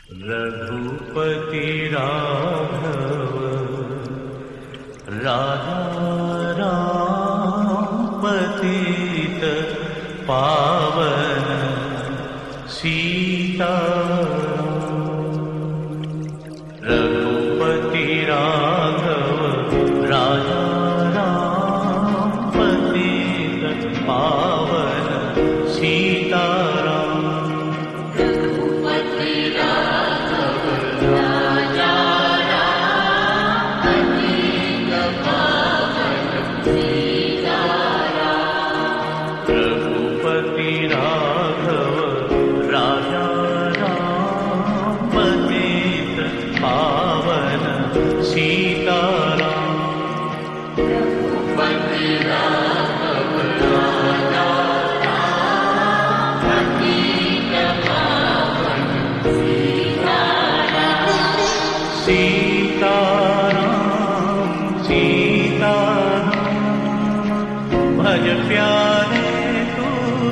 रघुपति राघव राजा राम पतित पावन सीताराम। रघुपति राघव राजा राम पतित पावन सीताराम। रघुपति राघव राजा राम पतित पावन सीताराम। रघुपति राघव राजा राम पतित पावन सीताराम। रघुपति राघव राजा राम पतित पावन सीताराम। सीताराम सीताराम भज प्यारे तू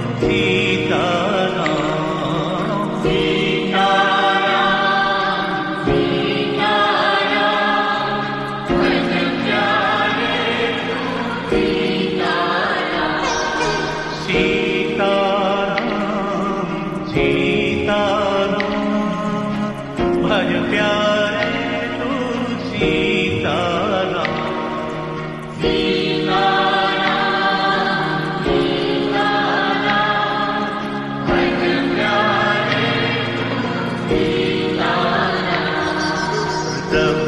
सीताराम। सीताराम सीताराम भज प्यारे तू सीताराम। सीताराम सीताराम भज प्यारे तू सीताराम। सीताराम सीताराम भज प्यारे तू सीताराम।